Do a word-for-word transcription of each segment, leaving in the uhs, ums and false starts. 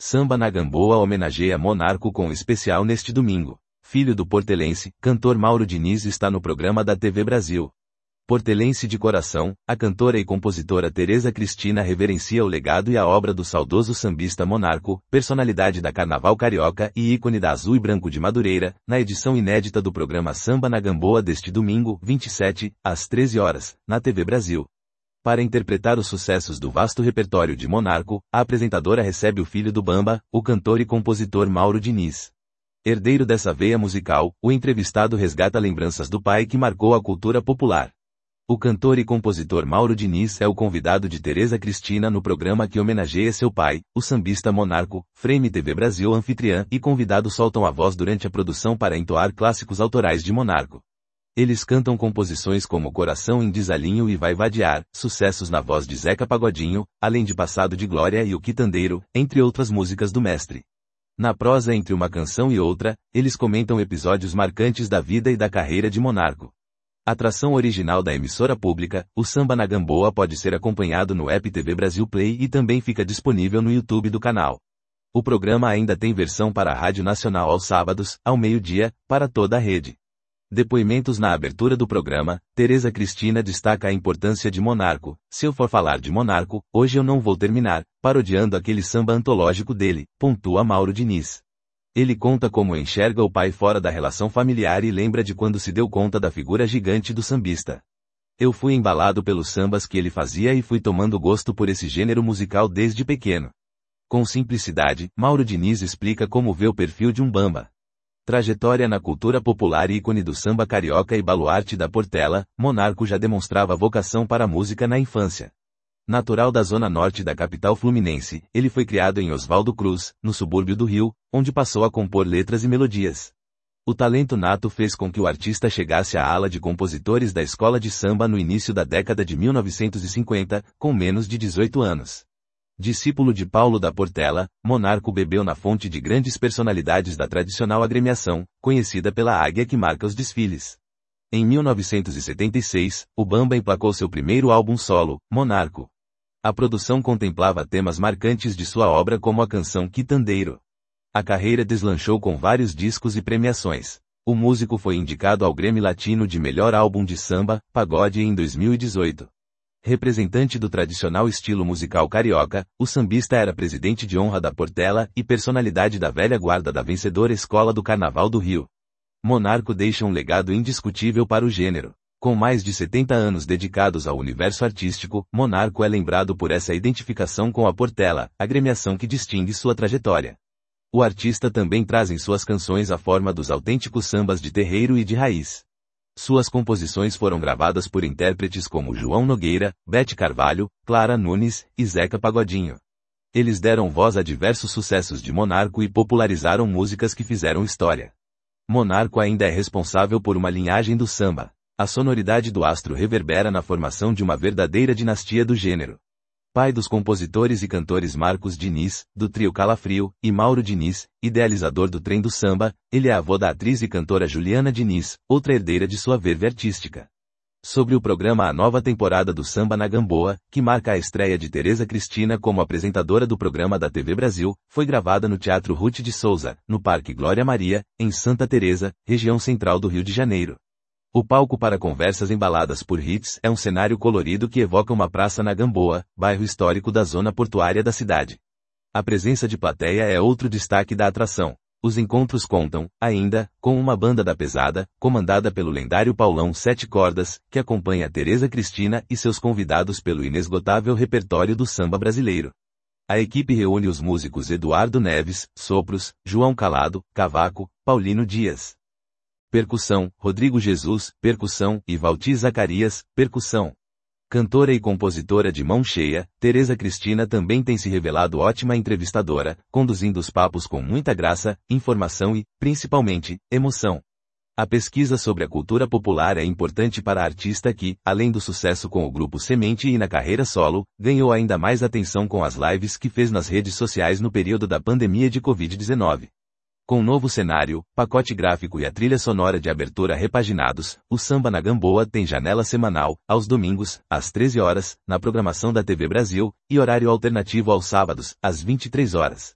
Samba na Gamboa homenageia Monarco com especial neste domingo. Filho do portelense, cantor Mauro Diniz está no programa da T V Brasil. Portelense de coração, a cantora e compositora Tereza Cristina reverencia o legado e a obra do saudoso sambista Monarco, personalidade da Carnaval Carioca e ícone da Azul e Branco de Madureira, na edição inédita do programa Samba na Gamboa deste domingo, vinte e sete, às treze horas, na T V Brasil. Para interpretar os sucessos do vasto repertório de Monarco, a apresentadora recebe o filho do Bamba, o cantor e compositor Mauro Diniz. Herdeiro dessa veia musical, o entrevistado resgata lembranças do pai que marcou a cultura popular. O cantor e compositor Mauro Diniz é o convidado de Tereza Cristina no programa que homenageia seu pai, o sambista Monarco. Frame T V Brasil anfitriã e convidado soltam a voz durante a produção para entoar clássicos autorais de Monarco. Eles cantam composições como Coração em Desalinho e Vai Vadiar, sucessos na voz de Zeca Pagodinho, além de Passado de Glória e O Quitandeiro, entre outras músicas do mestre. Na prosa entre uma canção e outra, eles comentam episódios marcantes da vida e da carreira de Monarco. Atração original da emissora pública, o Samba na Gamboa pode ser acompanhado no app T V Brasil Play e também fica disponível no YouTube do canal. O programa ainda tem versão para a Rádio Nacional aos sábados, ao meio-dia, para toda a rede. Depoimentos na abertura do programa, Tereza Cristina destaca a importância de Monarco. Se eu for falar de Monarco, hoje eu não vou terminar, parodiando aquele samba antológico dele, pontua Mauro Diniz. Ele conta como enxerga o pai fora da relação familiar e lembra de quando se deu conta da figura gigante do sambista. Eu fui embalado pelos sambas que ele fazia e fui tomando gosto por esse gênero musical desde pequeno. Com simplicidade, Mauro Diniz explica como vê o perfil de um Bamba. Trajetória na cultura popular e ícone do samba carioca e baluarte da Portela, Monarco já demonstrava vocação para a música na infância. Natural da zona norte da capital fluminense, ele foi criado em Oswaldo Cruz, no subúrbio do Rio, onde passou a compor letras e melodias. O talento nato fez com que o artista chegasse à ala de compositores da escola de samba no início da década de mil novecentos e cinquenta, com menos de dezoito anos. Discípulo de Paulo da Portela, Monarco bebeu na fonte de grandes personalidades da tradicional agremiação, conhecida pela águia que marca os desfiles. Em mil novecentos e setenta e seis, o Bamba emplacou seu primeiro álbum solo, Monarco. A produção contemplava temas marcantes de sua obra como a canção Quitandeiro. A carreira deslanchou com vários discos e premiações. O músico foi indicado ao Grammy Latino de Melhor Álbum de Samba, Pagode em dois mil e dezoito. Representante do tradicional estilo musical carioca, o sambista era presidente de honra da Portela e personalidade da velha guarda da vencedora Escola do Carnaval do Rio. Monarco deixa um legado indiscutível para o gênero. Com mais de setenta anos dedicados ao universo artístico, Monarco é lembrado por essa identificação com a Portela, agremiação que distingue sua trajetória. O artista também traz em suas canções a forma dos autênticos sambas de terreiro e de raiz. Suas composições foram gravadas por intérpretes como João Nogueira, Bete Carvalho, Clara Nunes e Zeca Pagodinho. Eles deram voz a diversos sucessos de Monarco e popularizaram músicas que fizeram história. Monarco ainda é responsável por uma linhagem do samba. A sonoridade do astro reverbera na formação de uma verdadeira dinastia do gênero. Pai dos compositores e cantores Marcos Diniz, do trio Calafrio, e Mauro Diniz, idealizador do Trem do Samba, ele é avô da atriz e cantora Juliana Diniz, outra herdeira de sua verve artística. Sobre o programa A Nova Temporada do Samba na Gamboa, que marca a estreia de Tereza Cristina como apresentadora do programa da T V Brasil, foi gravada no Teatro Ruth de Souza, no Parque Glória Maria, em Santa Teresa, região central do Rio de Janeiro. O palco para conversas embaladas por hits é um cenário colorido que evoca uma praça na Gamboa, bairro histórico da zona portuária da cidade. A presença de plateia é outro destaque da atração. Os encontros contam, ainda, com uma banda da pesada, comandada pelo lendário Paulão Sete Cordas, que acompanha Tereza Cristina e seus convidados pelo inesgotável repertório do samba brasileiro. A equipe reúne os músicos Eduardo Neves, sopros, João Calado, cavaco, Paulino Dias. Percussão, Rodrigo Jesus, percussão, e Valti Zacarias, percussão. Cantora e compositora de mão cheia, Tereza Cristina também tem se revelado ótima entrevistadora, conduzindo os papos com muita graça, informação e, principalmente, emoção. A pesquisa sobre a cultura popular é importante para a artista que, além do sucesso com o grupo Semente e na carreira solo, ganhou ainda mais atenção com as lives que fez nas redes sociais no período da pandemia de covid dezenove. Com um novo cenário, pacote gráfico e a trilha sonora de abertura repaginados, o Samba na Gamboa tem janela semanal, aos domingos, às treze horas, na programação da T V Brasil, e horário alternativo aos sábados, às vinte e três horas.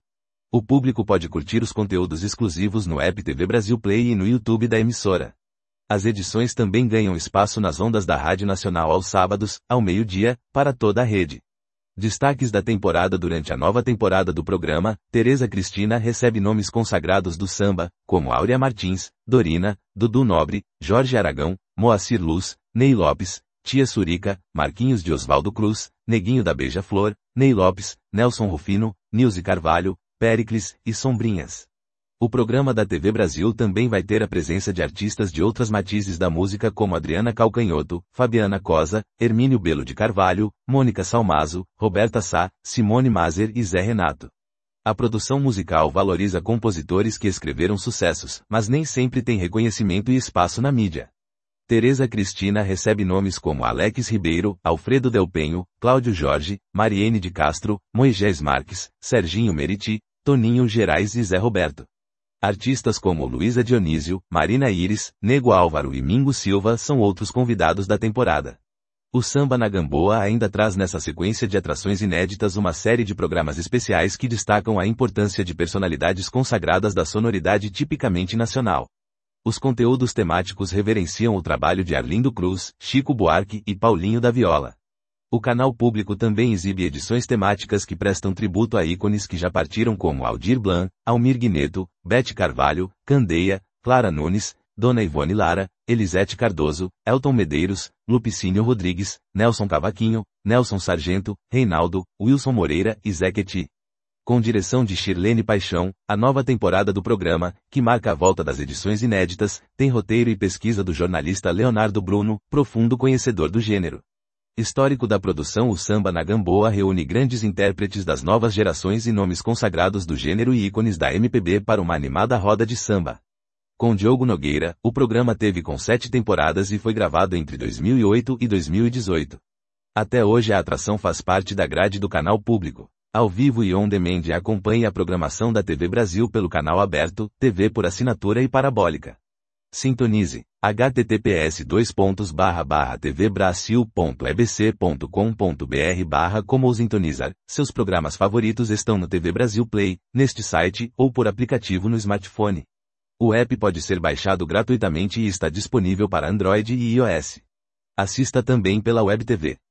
O público pode curtir os conteúdos exclusivos no app T V Brasil Play e no YouTube da emissora. As edições também ganham espaço nas ondas da Rádio Nacional aos sábados, ao meio-dia, para toda a rede. Destaques da temporada. Durante a nova temporada do programa, Tereza Cristina recebe nomes consagrados do samba, como Áurea Martins, Dorina, Dudu Nobre, Jorge Aragão, Moacir Luz, Ney Lopes, Tia Surica, Marquinhos de Oswaldo Cruz, Neguinho da Beija-Flor, Ney Lopes, Nelson Rufino, Nilce Carvalho, Péricles e Sombrinhas. O programa da T V Brasil também vai ter a presença de artistas de outras matizes da música como Adriana Calcanhoto, Fabiana Cosa, Hermínio Belo de Carvalho, Mônica Salmazo, Roberta Sá, Simone Mazer e Zé Renato. A produção musical valoriza compositores que escreveram sucessos, mas nem sempre tem reconhecimento e espaço na mídia. Tereza Cristina recebe nomes como Alex Ribeiro, Alfredo Del Penho, Cláudio Jorge, Mariene de Castro, Moisés Marques, Serginho Meriti, Toninho Gerais e Zé Roberto. Artistas como Luísa Dionísio, Marina Iris, Nego Álvaro e Mingo Silva são outros convidados da temporada. O Samba na Gamboa ainda traz nessa sequência de atrações inéditas uma série de programas especiais que destacam a importância de personalidades consagradas da sonoridade tipicamente nacional. Os conteúdos temáticos reverenciam o trabalho de Arlindo Cruz, Chico Buarque e Paulinho da Viola. O canal público também exibe edições temáticas que prestam tributo a ícones que já partiram como Aldir Blanc, Almir Guineto, Bete Carvalho, Candeia, Clara Nunes, Dona Ivone Lara, Elisete Cardoso, Elton Medeiros, Lupicínio Rodrigues, Nelson Cavaquinho, Nelson Sargento, Reinaldo, Wilson Moreira e Zequeti. Com direção de Shirlene Paixão, a nova temporada do programa, que marca a volta das edições inéditas, tem roteiro e pesquisa do jornalista Leonardo Bruno, profundo conhecedor do gênero. Histórico da produção. O Samba na Gamboa reúne grandes intérpretes das novas gerações e nomes consagrados do gênero e ícones da M P B para uma animada roda de samba. Com Diogo Nogueira, o programa teve com sete temporadas e foi gravado entre dois mil e oito e dois mil e dezoito. Até hoje a atração faz parte da grade do canal público. Ao vivo e on demand, acompanhe a programação da T V Brasil pelo canal aberto, T V por assinatura e parabólica. Sintonize h t t p s dois pontos barra barra t v brasil ponto e b c ponto com ponto b r barra como sintonizar. Seus programas favoritos estão no T V Brasil Play, neste site, ou por aplicativo no smartphone. O app pode ser baixado gratuitamente e está disponível para Android e iOS. Assista também pela Web T V.